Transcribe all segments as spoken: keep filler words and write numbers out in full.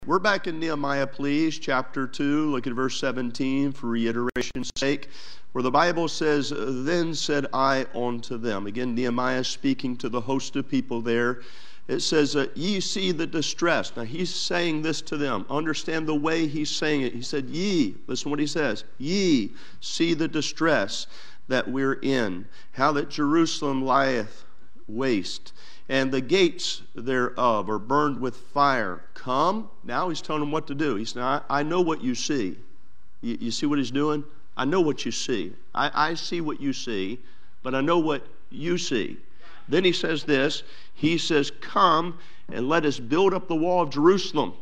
We're back in Nehemiah, please, chapter two. Look at verse seventeen for reiteration's sake, where the Bible says, "Then said I unto them." Again, Nehemiah speaking to the host of people there. It says, uh, "Ye see the distress." Now, he's saying this to them. Understand the way he's saying it. He said, "Ye," listen to what he says, "Ye see the distress that we're in, how that Jerusalem lieth waste, and the gates thereof are burned with fire. Come." Now he's telling them what to do. He said, I, I know what you see. You, you see what he's doing? I know what you see. I, I see what you see, but I know what you see. Then he says this. He says, "Come and let us build up the wall of Jerusalem,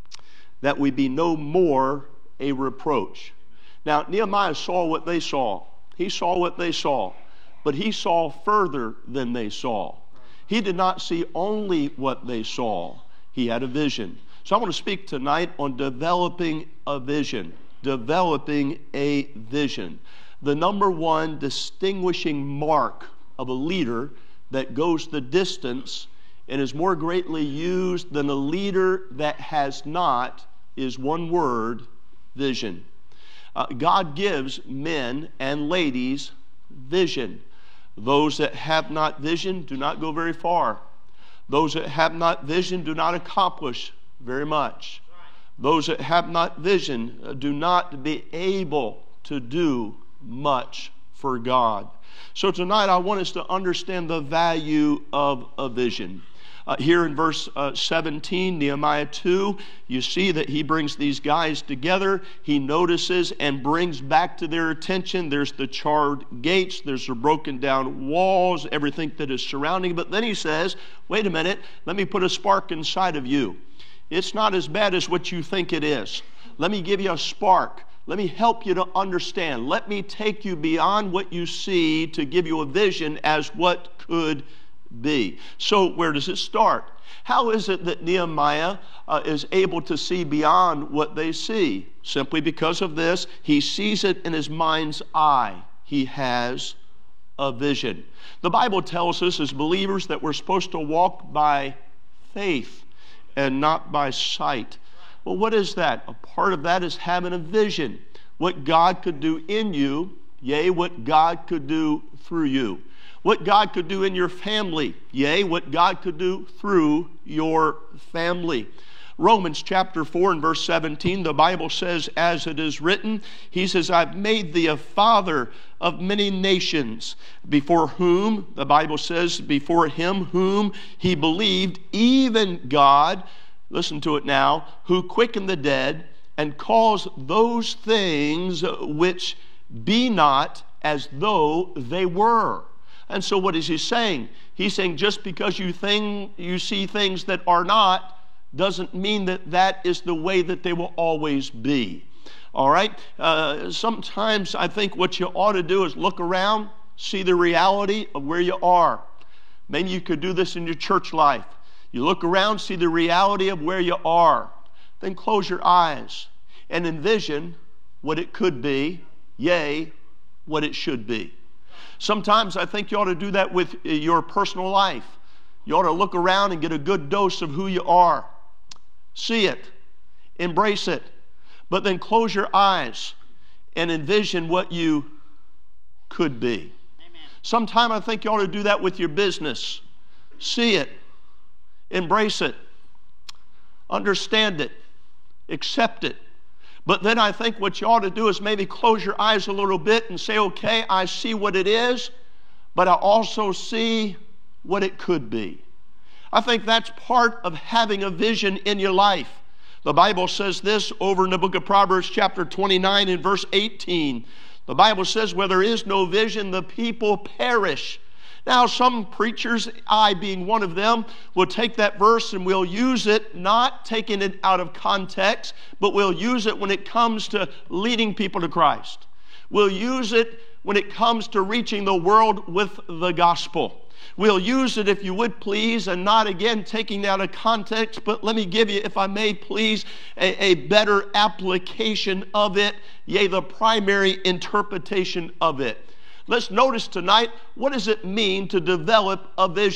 that we be no more a reproach." Now, Nehemiah saw what they saw. He saw what they saw, but he saw further than they saw. He did not see only what they saw. He had a vision. So I want to speak tonight on developing a vision. Developing a vision. The number one distinguishing mark of a leader that goes the distance and is more greatly used than a leader that has not is one word: vision. Uh, God gives men and ladies vision. Those that have not vision do not go very far. Those that have not vision do not accomplish very much. Those that have not vision do not be able to do much for God. So tonight I want us to understand the value of a vision. Uh, here in verse uh, seventeen, Nehemiah two, you see that he brings these guys together. He notices and brings back to their attention, there's the charred gates, there's the broken down walls, everything that is surrounding. But then he says, wait a minute, let me put a spark inside of you. It's not as bad as what you think it is. Let me give you a spark. Let me help you to understand. Let me take you beyond what you see to give you a vision as what could be. So where does it start? How is it that Nehemiah uh, is able to see beyond what they see? Simply because of this. He sees it in his mind's eye. He has a vision. The Bible tells us as believers that we're supposed to walk by faith and not by sight. Well, what is that? A part of that is having a vision. What God could do in you, yea, what God could do through you. What God could do in your family, yea, what God could do through your family. Romans chapter four and verse seventeen, the Bible says, as it is written, he says, "I've made thee a father of many nations, before whom," the Bible says, "before him whom he believed, even God," listen to it now, "who quickened the dead, and caused those things which be not as though they were." And so what is he saying? He's saying just because you think, you see things that are not, doesn't mean that that is the way that they will always be. All right? Uh, sometimes I think what you ought to do is look around, see the reality of where you are. Maybe you could do this in your church life. You look around, see the reality of where you are. Then close your eyes and envision what it could be, yea, what it should be. Sometimes I think you ought to do that with your personal life. You ought to look around and get a good dose of who you are. See it. Embrace it. But then close your eyes and envision what you could be. Amen. Sometimes I think you ought to do that with your business. See it. Embrace it. Understand it. Accept it. But then I think what you ought to do is maybe close your eyes a little bit and say, okay, I see what it is, but I also see what it could be. I think that's part of having a vision in your life. The Bible says this over in the book of Proverbs chapter twenty-nine and verse eighteen. The Bible says, where there is no vision, the people perish. Now, some preachers, I being one of them, will take that verse and we'll use it, not taking it out of context, but we'll use it when it comes to leading people to Christ. We'll use it when it comes to reaching the world with the gospel. We'll use it, if you would please, and not again taking that out of context, but let me give you, if I may please, a, a better application of it, yea, the primary interpretation of it. Let's notice tonight, what does it mean to develop a vision?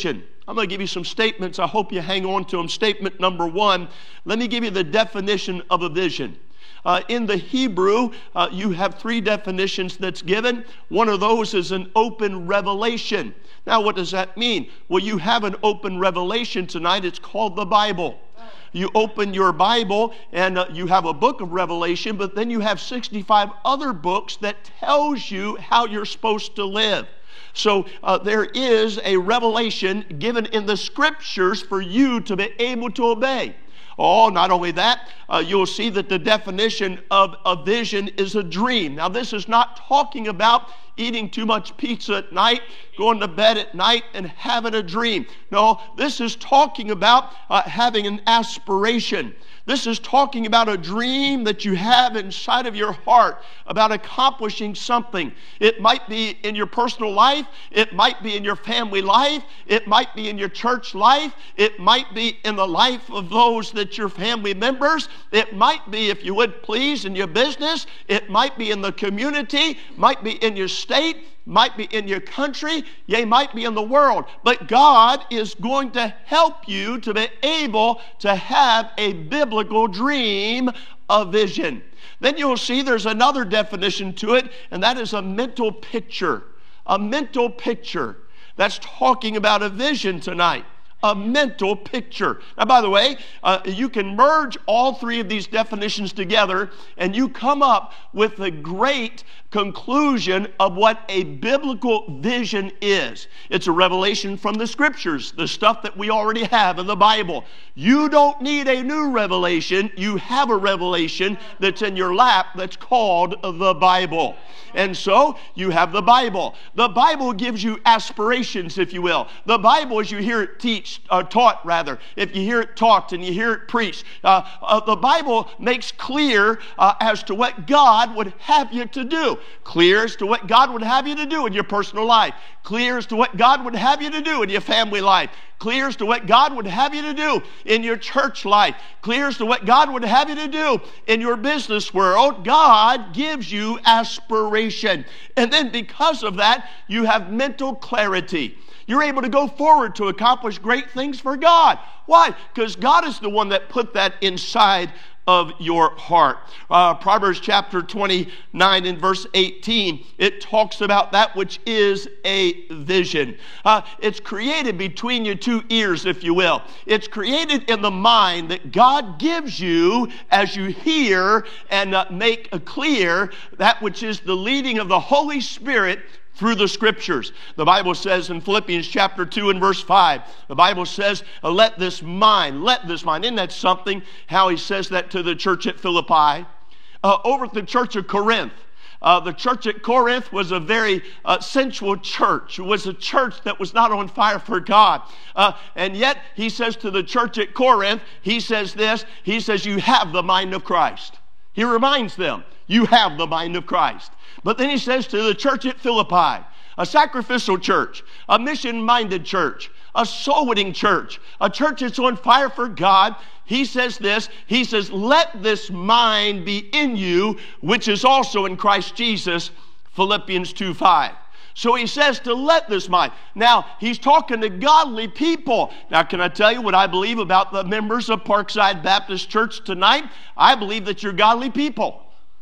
I'm going to give you some statements. I hope you hang on to them. Statement number one, let me give you the definition of a vision. Uh, in the Hebrew, uh, you have three definitions that's given. One of those is an open revelation. Now, what does that mean? Well, you have an open revelation tonight. It's called the Bible. You open your Bible and uh, you have a book of Revelation, but then you have sixty-five other books that tells you how you're supposed to live. So uh, there is a revelation given in the Scriptures for you to be able to obey. Oh, not only that, uh, you'll see that the definition of a vision is a dream. Now, this is not talking about eating too much pizza at night, going to bed at night, and having a dream. No, this is talking about uh, having an aspiration. This is talking about a dream that you have inside of your heart about accomplishing something. It might be in your personal life. It might be in your family life. It might be in your church life. It might be in the life of those that your family members. It might be, if you would please, in your business. It might be in the community. Might be in your state. Might be in your country, yea, might be in the world. But God is going to help you to be able to have a biblical dream, a vision. Then you'll see there's another definition to it, and that is a mental picture. A mental picture. That's talking about a vision tonight. A mental picture. Now, by the way, uh, you can merge all three of these definitions together and you come up with a great conclusion of what a biblical vision is. It's a revelation from the Scriptures, the stuff that we already have in the Bible. You don't need a new revelation. You have a revelation that's in your lap that's called the Bible. And so you have the Bible. The Bible gives you aspirations, if you will. The Bible, as you hear it teach, uh, taught rather, if you hear it taught and you hear it preached, uh, uh, the Bible makes clear uh, as to what God would have you to do. Clear as to what God would have you to do in your personal life. Clear as to what God would have you to do in your family life. Clear as to what God would have you to do in your church life. Clear as to what God would have you to do in your business world. God gives you aspiration. And then because of that, you have mental clarity. You're able to go forward to accomplish great things for God. Why? Because God is the one that put that inside of your heart. Uh, Proverbs chapter twenty-nine and verse eighteen, it talks about that which is a vision. Uh, it's created between your two ears, if you will. It's created in the mind that God gives you as you hear and uh, make clear that which is the leading of the Holy Spirit through the Scriptures. The Bible says in Philippians chapter two and verse five, the Bible says, let this mind, let this mind. Isn't that something, how he says that to the church at Philippi? Uh, over at the church of Corinth, uh, the church at Corinth was a very uh, sensual church. It was a church that was not on fire for God. Uh, and yet, he says to the church at Corinth, he says this, he says, you have the mind of Christ. He reminds them, you have the mind of Christ. But then he says to the church at Philippi, a sacrificial church, a mission-minded church, a soul-winning church, a church that's on fire for God, he says this, he says, let this mind be in you, which is also in Christ Jesus, Philippians two five. So he says to let this mind. Now, he's talking to godly people. Now, can I tell you what I believe about the members of Parkside Baptist Church tonight? I believe that you're godly people.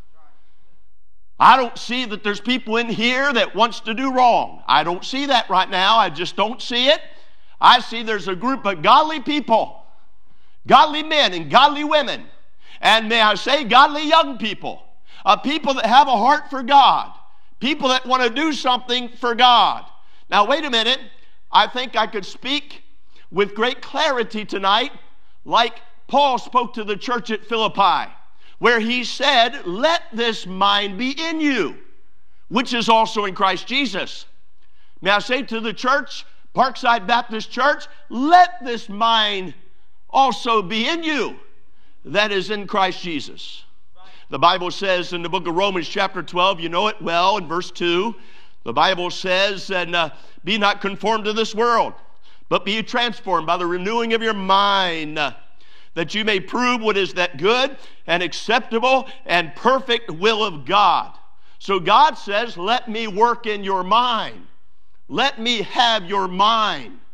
I don't see that there's people in here that wants to do wrong. I don't see that right now. I just don't see it. I see there's a group of godly people, godly men and godly women, and may I say godly young people, uh, people that have a heart for God, people that want to do something for God. Now, wait a minute. I think I could speak with great clarity tonight like Paul spoke to the church at Philippi, where he said, let this mind be in you, which is also in Christ Jesus. May I say to the church, Parkside Baptist Church, let this mind also be in you that is in Christ Jesus. The Bible says in the book of Romans chapter twelve, you know it well, in verse two, the Bible says, and uh, be not conformed to this world, but be transformed by the renewing of your mind, uh, that you may prove what is that good and acceptable and perfect will of God. So God says, let me work in your mind. Let me have your mind.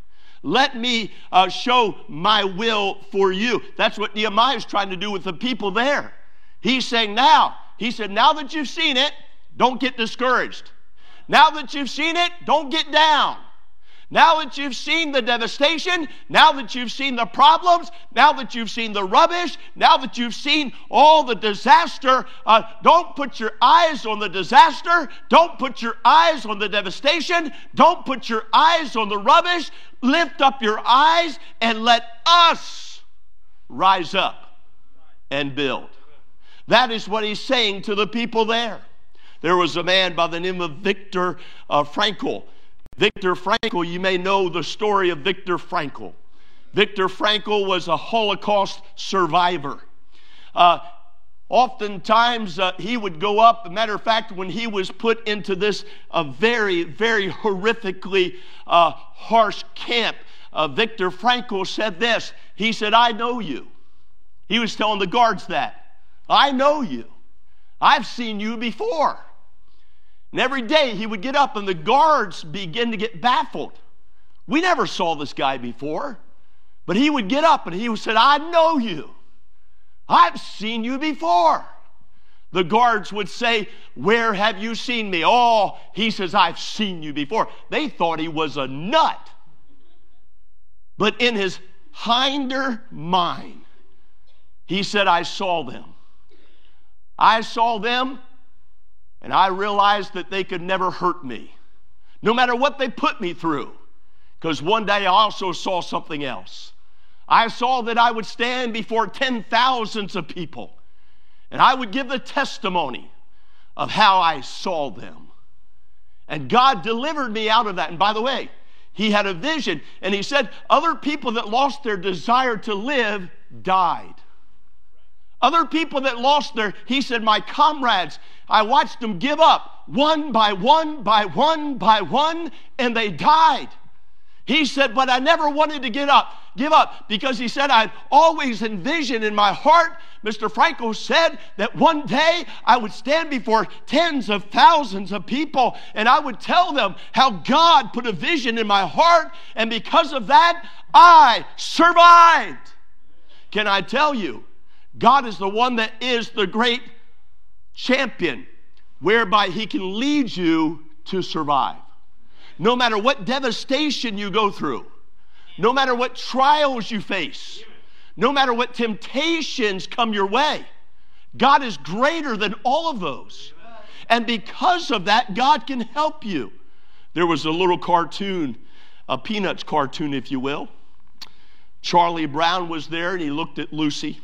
let me uh, show my will for you. That's what Nehemiah is trying to do with the people there. He's saying now, he said, now that you've seen it, don't get discouraged. Now that you've seen it, don't get down. Now that you've seen the devastation, now that you've seen the problems, now that you've seen the rubbish, now that you've seen all the disaster, uh, don't put your eyes on the disaster. Don't put your eyes on the devastation. Don't put your eyes on the rubbish. Lift up your eyes and let us rise up and build. That is what he's saying to the people there. There was a man by the name of Viktor uh, Frankl. Viktor Frankl, you may know the story of Viktor Frankl. Viktor Frankl was a Holocaust survivor. Uh, oftentimes, uh, he would go up. As a matter of fact, when he was put into this uh, very, very horrifically uh, harsh camp, uh, Viktor Frankl said this. He said, I know you. He was telling the guards that. I know you. I've seen you before. And every day he would get up and the guards begin to get baffled. We never saw this guy before. But he would get up and he said, I know you. I've seen you before. The guards would say, where have you seen me? Oh, he says, I've seen you before. They thought he was a nut. But in his hinder mind, he said, I saw them. I saw them. And I realized that they could never hurt me, no matter what they put me through. Because one day I also saw something else. I saw that I would stand before ten thousands of people, and I would give the testimony of how I saw them. And God delivered me out of that. And by the way, he had a vision, and he said other people that lost their desire to live died. Other people that lost their, he said, my comrades, I watched them give up one by one by one by one, and they died. He said, but I never wanted to get up, give up, because he said, I'd always envisioned in my heart, Mister Frankl said, that one day I would stand before tens of thousands of people, and I would tell them how God put a vision in my heart, and because of that, I survived. Can I tell you, God is the one that is the great champion, whereby he can lead you to survive. No matter what devastation you go through, no matter what trials you face, no matter what temptations come your way, God is greater than all of those. And because of that, God can help you. There was a little cartoon, a Peanuts cartoon, if you will. Charlie Brown was there, and he looked at Lucy.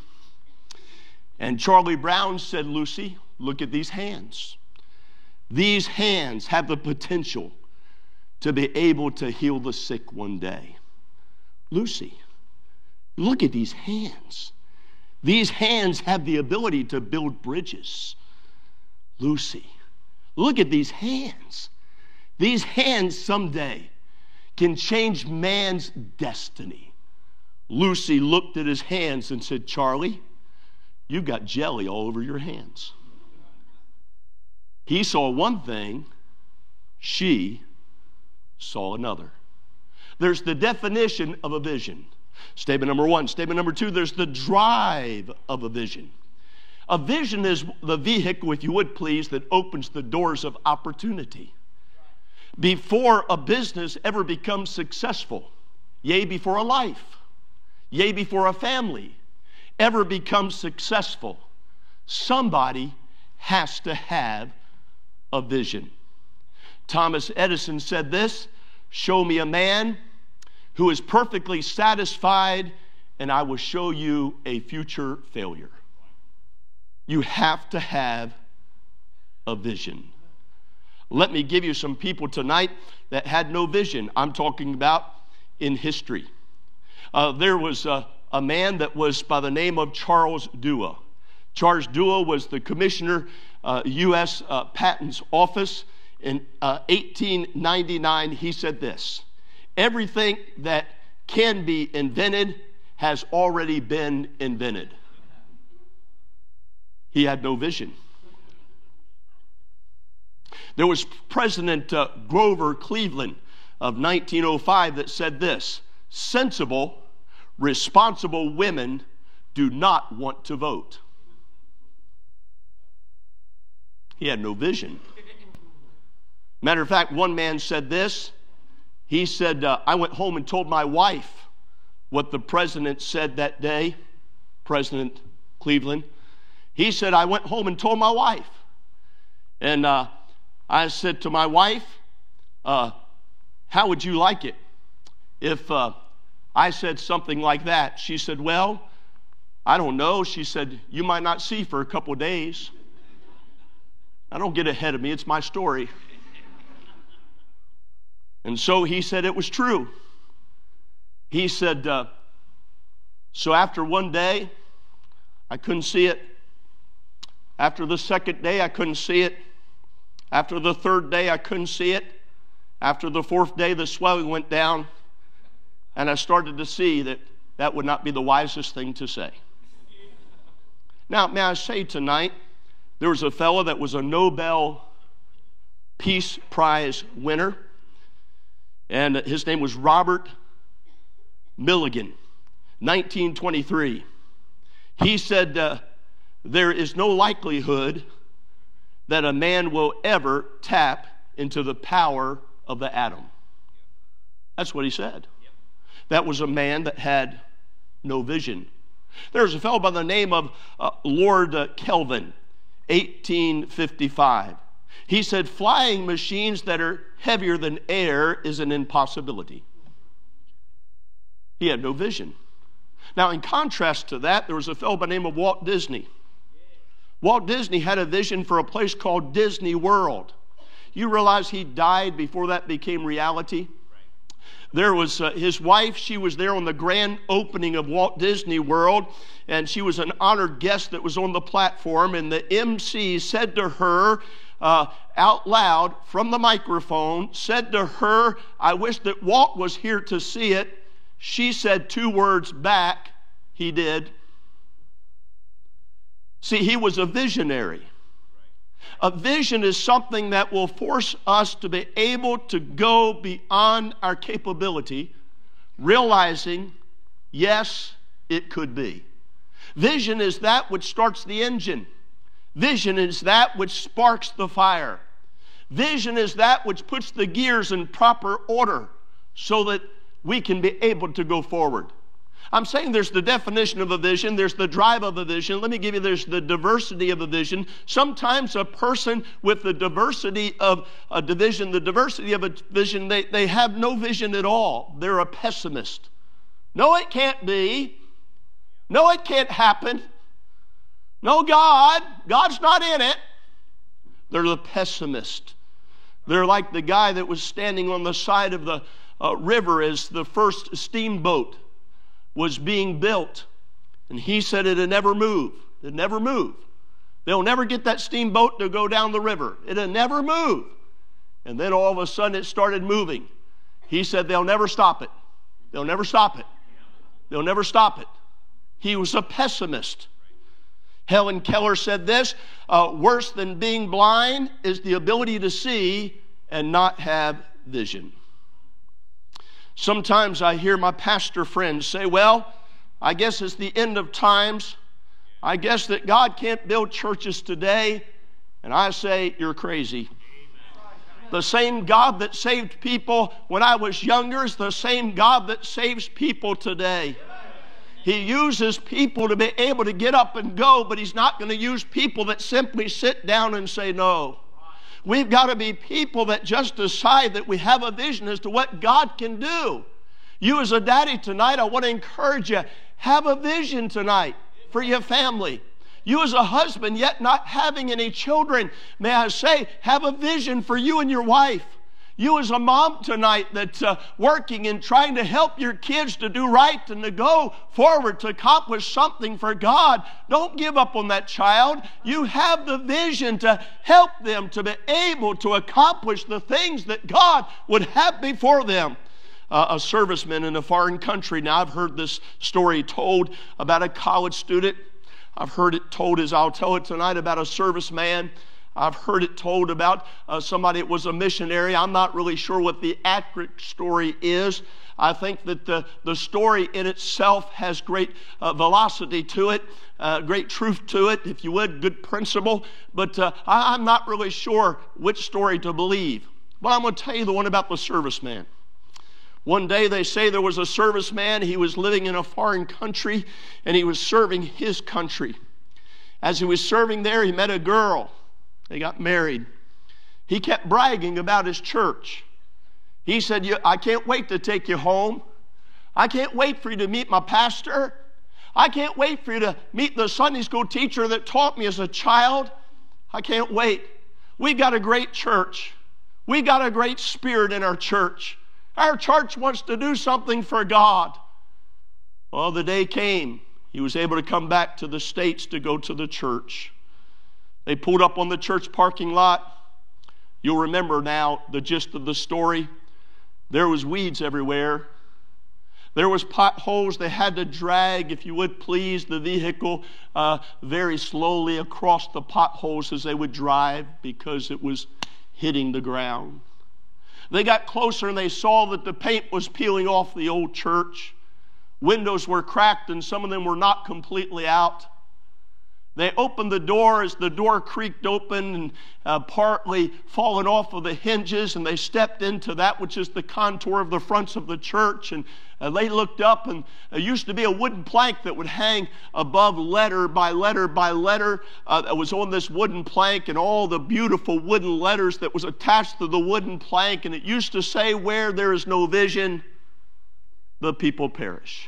And Charlie Brown said, Lucy, look at these hands. These hands have the potential to be able to heal the sick one day. Lucy, look at these hands. These hands have the ability to build bridges. Lucy, look at these hands. These hands someday can change man's destiny. Lucy looked at his hands and said, Charlie, you've got jelly all over your hands. He saw one thing, she saw another. There's the definition of a vision. Statement number one. Statement number two, there's the drive of a vision. A vision is the vehicle, if you would please, that opens the doors of opportunity. Before a business ever becomes successful, yea, before a life, yea, before a family ever becomes successful, somebody has to have a vision. Thomas Edison said this, show me a man who is perfectly satisfied and I will show you a future failure. You have to have a vision. Let me give you some people tonight that had no vision. I'm talking about in history. Uh, there was a, a man that was by the name of Charles Dewar. Charles Dewar was the commissioner, uh, U S Uh, Patents Office. In uh, eighteen ninety-nine, he said this, everything that can be invented has already been invented. He had no vision. There was President uh, Grover Cleveland of nineteen oh five that said this, sensible, responsible women do not want to vote. He had no vision. Matter of fact, one man said this. He said, uh, I went home and told my wife what the president said that day, President Cleveland. He said, I went home and told my wife. And uh, I said to my wife, uh, how would you like it if uh, I said something like that? She said, well, I don't know. She said, you might not see for a couple of days. I don't get ahead of me. It's my story. And so he said it was true. He said, uh, so after one day, I couldn't see it. After the second day, I couldn't see it. After the third day, I couldn't see it. After the fourth day, the swelling went down. And I started to see that that would not be the wisest thing to say. Now, may I say tonight, there was a fellow that was a Nobel Peace Prize winner. And his name was Robert Milligan, nineteen twenty-three. He said, uh, there is no likelihood that a man will ever tap into the power of the atom. That's what he said. That was a man that had no vision. There's a fellow by the name of uh, Lord uh, Kelvin, eighteen fifty-five. He said, flying machines that are heavier than air is an impossibility. He had no vision. Now, in contrast to that, there was a fellow by the name of Walt Disney. Walt Disney had a vision for a place called Disney World. You realize he died before that became reality? There was uh, his wife. She was there on the grand opening of Walt Disney World, and she was an honored guest that was on the platform, and the M C said to her uh, out loud from the microphone, said to her, I wish that Walt was here to see it. She said two words back, he did. See, he was a visionary. A vision is something that will force us to be able to go beyond our capability, realizing, yes, it could be. Vision is that which starts the engine. Vision is that which sparks the fire. Vision is that which puts the gears in proper order so that we can be able to go forward. I'm saying there's the definition of a vision, there's the drive of a vision. Let me give you, there's the diversity of a vision. Sometimes a person with the diversity of a division, the diversity of a vision, they, they have no vision at all. They're a pessimist. No, it can't be. No, it can't happen. No, God, God's not in it. They're the pessimist. They're like the guy that was standing on the side of the uh, river as the first steamboat was being built. And he said it'd never move. It'd never move. They'll never get that steamboat to go down the river. It'd never move. And then all of a sudden it started moving. He said they'll never stop it. They'll never stop it. They'll never stop it. He was a pessimist. Helen Keller said this, uh, worse than being blind is the ability to see and not have vision. Sometimes I hear my pastor friends say, well, I guess it's the end of times. I guess that God can't build churches today. And I say, you're crazy. The same God that saved people when I was younger is the same God that saves people today. He uses people to be able to get up and go, but He's not going to use people that simply sit down and say no. We've got to be people that just decide that we have a vision as to what God can do. You as a daddy tonight, I want to encourage you, have a vision tonight for your family. You as a husband, yet not having any children, may I say, have a vision for you and your wife. You as a mom tonight that's uh, working and trying to help your kids to do right and to go forward to accomplish something for God, don't give up on that child. You have the vision to help them to be able to accomplish the things that God would have before them. Uh, a serviceman in a foreign country. Now, I've heard this story told about a college student. I've heard it told as I'll tell it tonight about a serviceman I've heard it told about uh, somebody that was a missionary. I'm not really sure what the accurate story is. I think that the, the story in itself has great uh, velocity to it, uh, great truth to it, if you would, good principle. But uh, I, I'm not really sure which story to believe. But I'm going to tell you the one about the serviceman. One day they say there was a serviceman. He was living in a foreign country, and he was serving his country. As he was serving there, he met a girl. They got married. He kept bragging about his church. He said, I can't wait to take you home. I can't wait for you to meet my pastor. I can't wait for you to meet the Sunday school teacher that taught me as a child. I can't wait. We've got a great church. We've got a great spirit in our church. Our church wants to do something for God. Well, the day came. He was able to come back to the States to go to the church. They pulled up on the church parking lot. You'll remember now the gist of the story. There was weeds everywhere. There was potholes. They had to drag, if you would please, the vehicle uh, very slowly across the potholes as they would drive because it was hitting the ground. They got closer and they saw that the paint was peeling off the old church. Windows were cracked and some of them were not completely out. They opened the door as the door creaked open and uh, partly fallen off of the hinges, and they stepped into that which is the contour of the fronts of the church. And uh, they looked up, and there used to be a wooden plank that would hang above letter by letter by letter uh, that was on this wooden plank, and all the beautiful wooden letters that was attached to the wooden plank. And it used to say, where there is no vision, the people perish.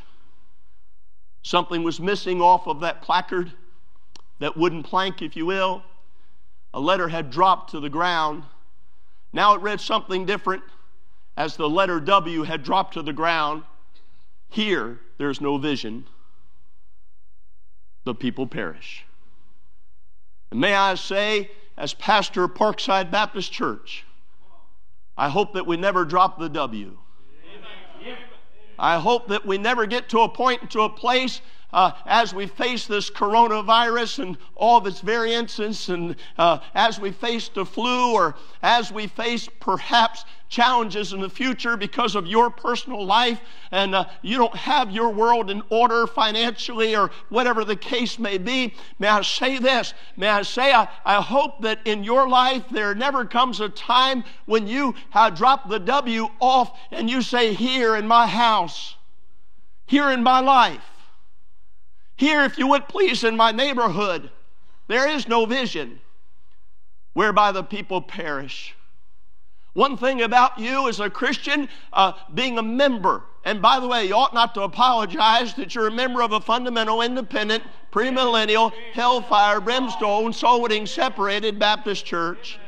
Something was missing off of that placard. That wooden plank, if you will. A letter had dropped to the ground. Now it read something different as the letter W had dropped to the ground. Here, there's no vision. The people perish. And may I say, as pastor of Parkside Baptist Church, I hope that we never drop the W. I hope that we never get to a point, to a place Uh, as we face this coronavirus and all of its variants, and uh, as we face the flu, or as we face perhaps challenges in the future because of your personal life, and uh, you don't have your world in order financially or whatever the case may be, may I say this, may I say I, I hope that in your life there never comes a time when you uh, drop the W off and you say, here in my house, here in my life, here, if you would please, in my neighborhood, there is no vision whereby the people perish. One thing about you as a Christian, uh, being a member, and by the way, you ought not to apologize that you're a member of a fundamental, independent, premillennial, hellfire, brimstone, soul-winning, separated Baptist church.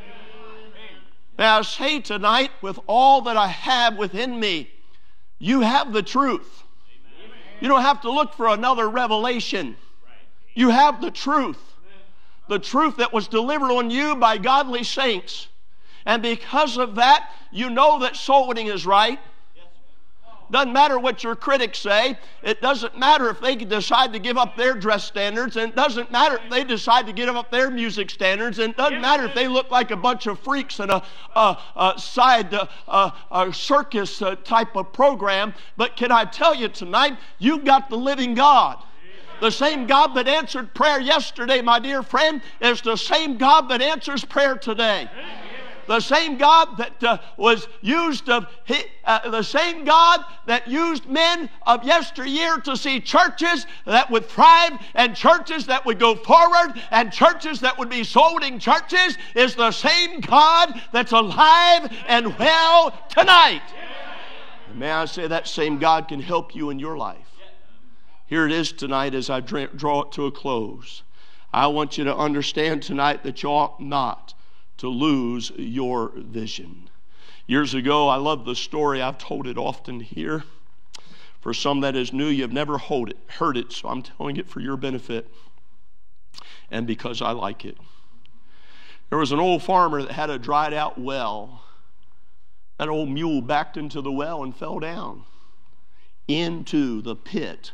May I say tonight, with all that I have within me, you have the truth. You don't have to look for another revelation. You have the truth. The truth that was delivered on you by godly saints. And because of that, you know that soul winning is right. Doesn't matter what your critics say. It doesn't matter if they decide to give up their dress standards. And it doesn't matter if they decide to give up their music standards. And it doesn't matter if they look like a bunch of freaks in a, a, a side a, a circus type of program. But can I tell you tonight, you've got the living God. The same God that answered prayer yesterday, my dear friend, is the same God that answers prayer today. The same God that uh, was used of he, uh, the same God that used men of yesteryear to see churches that would thrive and churches that would go forward and churches that would be soul-winning churches is the same God that's alive and well tonight. And may I say that same God can help you in your life. Here it is tonight as I draw it to a close. I want you to understand tonight that you ought not to lose your vision. Years ago, I love the story. I've told it often here. For some that is new, you've never heard it, heard it, so I'm telling it for your benefit and because I like it. There was an old farmer that had a dried out well. That old mule backed into the well and fell down into the pit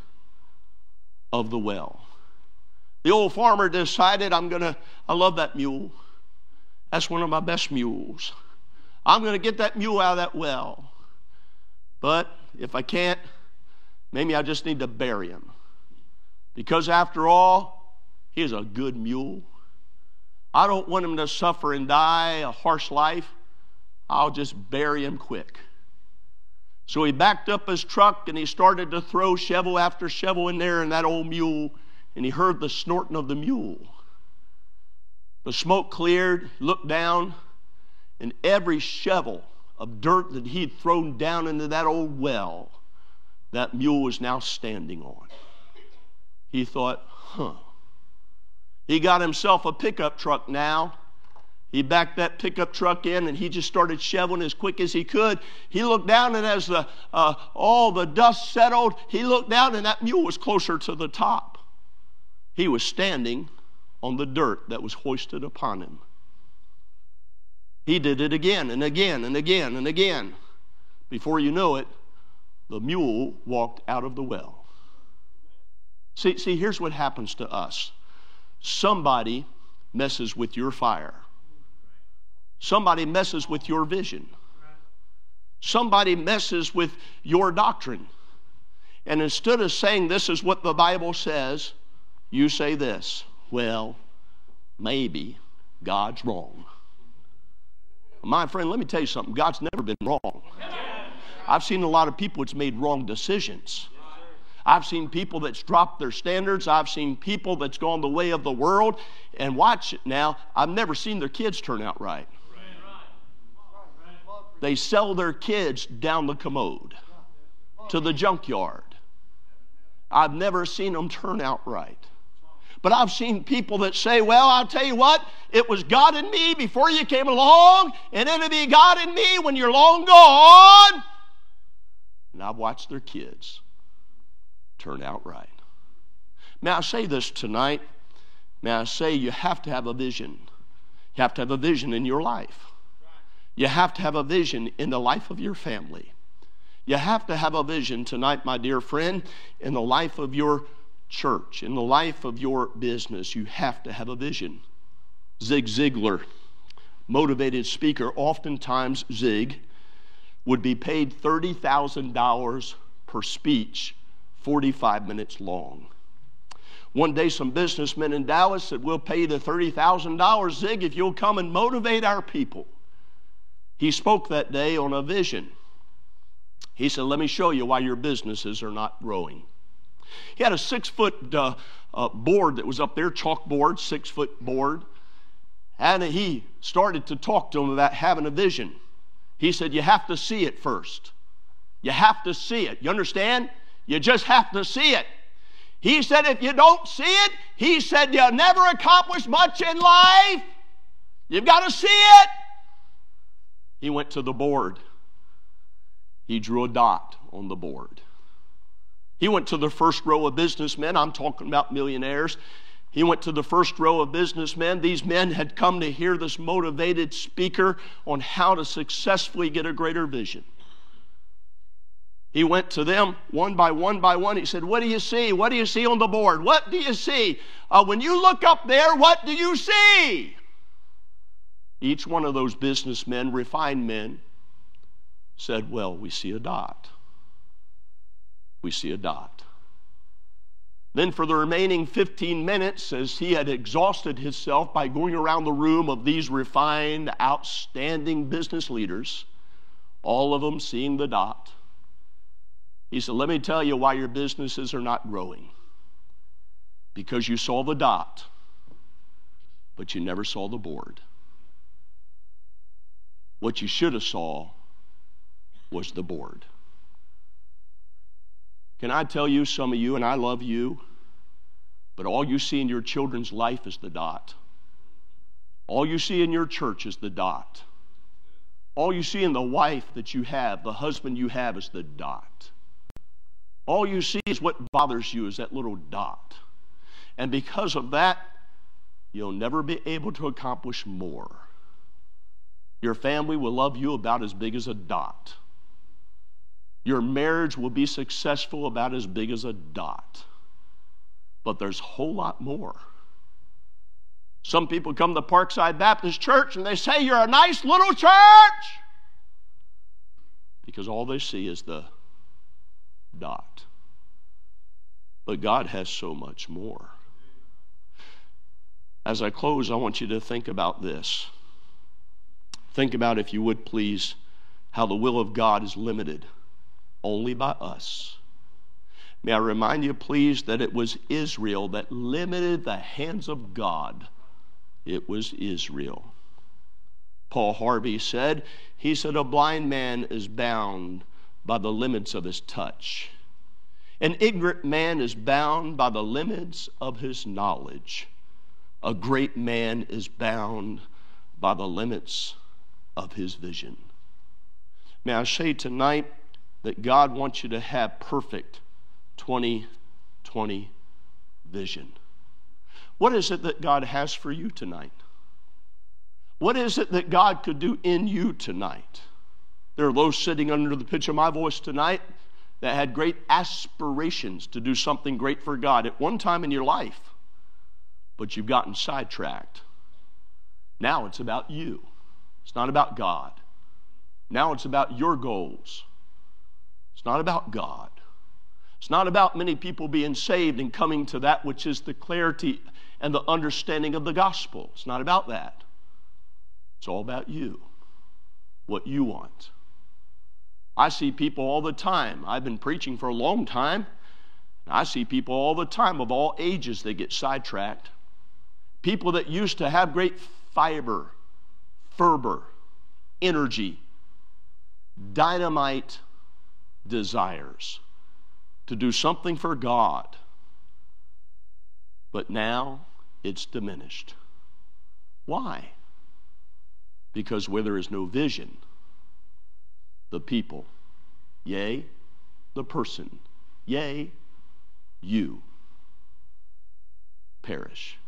of the well. The old farmer decided, I'm gonna, I love that mule. That's one of my best mules. I'm going to get that mule out of that well. But if I can't, maybe I just need to bury him. Because after all, he is a good mule. I don't want him to suffer and die a harsh life. I'll just bury him quick. So he backed up his truck and he started to throw shovel after shovel in there in that old mule, and he heard the snorting of the mule. The smoke cleared, looked down, and every shovel of dirt that he'd thrown down into that old well, that mule was now standing on. He thought, huh. He got himself a pickup truck now. He backed that pickup truck in and he just started shoveling as quick as he could. He looked down, and as the uh, all the dust settled, he looked down and that mule was closer to the top. He was standing on the dirt that was hoisted upon him. He did it again and again and again and again. Before you know it, the mule walked out of the well. See, see, here's what happens to us. Somebody messes with your fire. Somebody messes with your vision. Somebody messes with your doctrine. And instead of saying this is what the Bible says, you say this, well, maybe God's wrong. My friend, let me tell you something. God's never been wrong. I've seen a lot of people that's made wrong decisions. I've seen people that's dropped their standards. I've seen people that's gone the way of the world. And watch it now, I've never seen their kids turn out right. They sell their kids down the commode to the junkyard. I've never seen them turn out right. But I've seen people that say, well, I'll tell you what, it was God in me before you came along, and it'll be God in me when you're long gone. And I've watched their kids turn out right. May I say this tonight? May I say you have to have a vision. You have to have a vision in your life. You have to have a vision in the life of your family. You have to have a vision tonight, my dear friend, in the life of your church, in the life of your business. You have to have a vision. Zig Ziglar, motivated speaker, oftentimes Zig would be paid thirty thousand dollars per speech, forty-five minutes long. One day some businessmen in Dallas said, we'll pay you the thirty thousand dollars, Zig, if you'll come and motivate our people. He spoke that day on a vision. He said, let me show you why your businesses are not growing. He had a six-foot uh, uh, board that was up there, chalkboard, six-foot board. And he started to talk to him about having a vision. He said, you have to see it first. You have to see it. You understand? You just have to see it. He said, if you don't see it, he said, you'll never accomplish much in life. You've got to see it. He went to the board. He drew a dot on the board. He went to the first row of businessmen. I'm talking about millionaires. He went to the first row of businessmen. These men had come to hear this motivated speaker on how to successfully get a greater vision. He went to them one by one by one. He said, what do you see? What do you see on the board? What do you see? Uh, when you look up there, what do you see? Each one of those businessmen, refined men, said, well, we see a dot. We see a dot. Then for the remaining fifteen minutes, as he had exhausted himself by going around the room of these refined, outstanding business leaders, all of them seeing the dot, he said, let me tell you why your businesses are not growing. Because you saw the dot, but you never saw the board. What you should have saw was the board. Can I tell you, some of you, and I love you, but all you see in your children's life is the dot. All you see in your church is the dot. All you see in the wife that you have, the husband you have, is the dot. All you see is what bothers you is that little dot. And because of that, you'll never be able to accomplish more. Your family will love you about as big as a dot. Your marriage will be successful about as big as a dot. But there's a whole lot more. Some people come to Parkside Baptist Church and they say, you're a nice little church, because all they see is the dot. But God has so much more. As I close, I want you to think about this. Think about, if you would please, how the will of God is limited only by us. May I remind you, please, that it was Israel that limited the hands of God. It was Israel. Paul Harvey said, he said, a blind man is bound by the limits of his touch. An ignorant man is bound by the limits of his knowledge. A great man is bound by the limits of his vision. May I say tonight that God wants you to have perfect twenty twenty vision. What is it that God has for you tonight? What is it that God could do in you tonight? There are those sitting under the pitch of my voice tonight that had great aspirations to do something great for God at one time in your life, but you've gotten sidetracked. Now it's about you. It's not about God. Now it's about your goals. It's not about God. It's not about many people being saved and coming to that which is the clarity and the understanding of the gospel. It's not about that. It's all about you, what you want. I see people all the time. I've been preaching for a long time. And I see people all the time of all ages that get sidetracked. People that used to have great fiber, fervor, energy, dynamite desires to do something for God. But now it's diminished. Why? Because where there is no vision, the people, yea, the person, yea, you, perish.